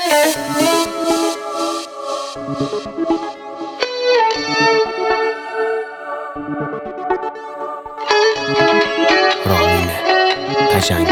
رامین قشنگی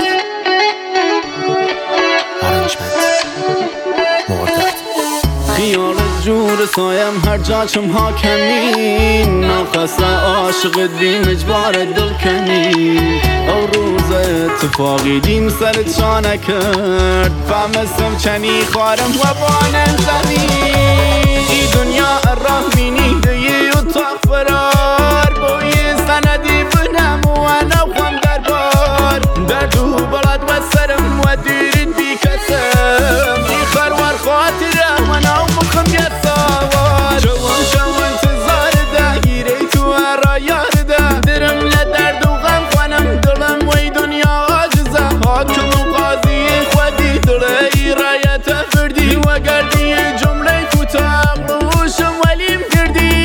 ارنجمنت مرداد خیال جور سایم هر جا چم حاکمی ناخسته عاشق دیم اجبار دل کنی او روز اتفاقی دیم سرت شانه کرد فهمستم چنی خوارم و بانم زنی ای دنیا راه بینی دیگه اتاق فرار بوی سندی بنم و نوخم دربار دردو بلد و سرم و دیرین بی کسم ای خروار خاطره و نو مخم یه سوار جوان انتظار ده گیره تو هر یار ده درم لدرد و غم خانم دلم وی دنیا آجزه حاکم و قاضی خودی دله ای رایت فردی و گردی جمله کوتاه روشم ولیم کردی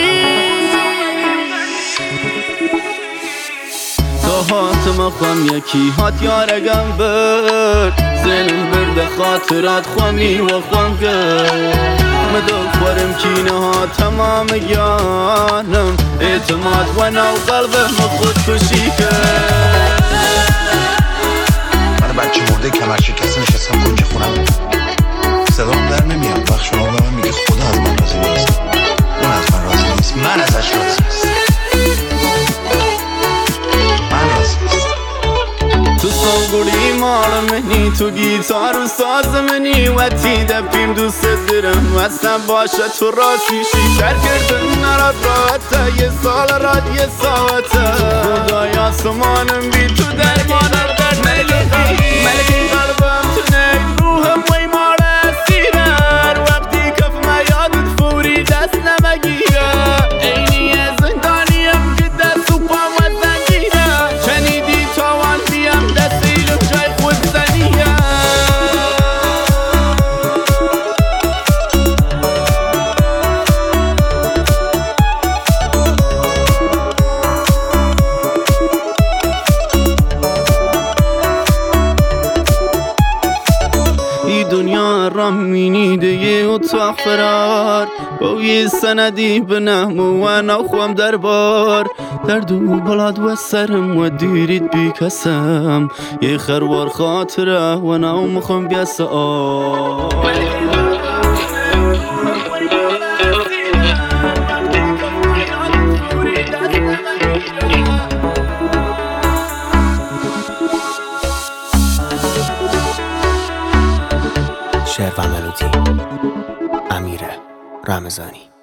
تو هاتم خوام یکی هات یارگم برد زنم برده خاطرات خوامی و خوام کرد مدل خورم کینه ها تمام یانم اعتماد و نو قلبم خود کشی کرد من بچه مرده کمر شکسته نشستم کنج خونم صدام در نمیاد وقت شما به من میگه خدا از من راضی نیست اون از من راضی نیست من ازش راضی نیست تو سوگوڑی مال منی تو گیتار و ساز منی و تیده پیم دوست درم وستم باشه تو راستی شیشر کردن نراد راحته یه سال راد یه ساعته خدای آسمانم بی تو درمانم در ملکی قلبم تو نگ روحم وی مال اسیرن وقتی کف یادت فوری دست نمگیره اینی زندانیم که دست و پام و زنگیره شنیدی تاوان بیم دستیلم جای خود زنیه ای دنیا را مینیده یه اتاق فرار با یه سندی بنم و نخوام دربار دردو بلاد و سرم و دیرید بی کسم یه خروار خاطره و نو مخوام بیسه شعر و ملودی امیر رمضانی